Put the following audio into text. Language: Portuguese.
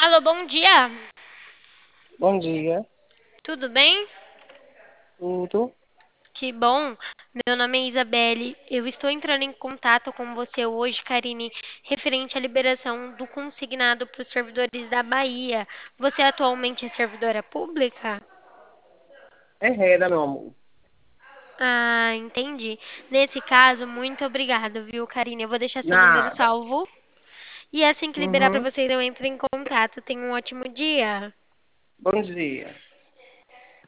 Alô, bom dia. Bom dia, Tudo bem? tudo? Que bom. Meu nome é Isabelle. Eu estou entrando em contato com você hoje, Karine, referente à liberação do consignado para os servidores da Bahia. Você atualmente é servidora pública? É reda, meu amor. Ah, entendi. Nesse caso, muito obrigada, viu, Karine? Eu vou deixar seu número Nada. salvo. E assim que liberar para Uhum. vocês, eu entro em contato. Tenha um ótimo dia. Bom dia.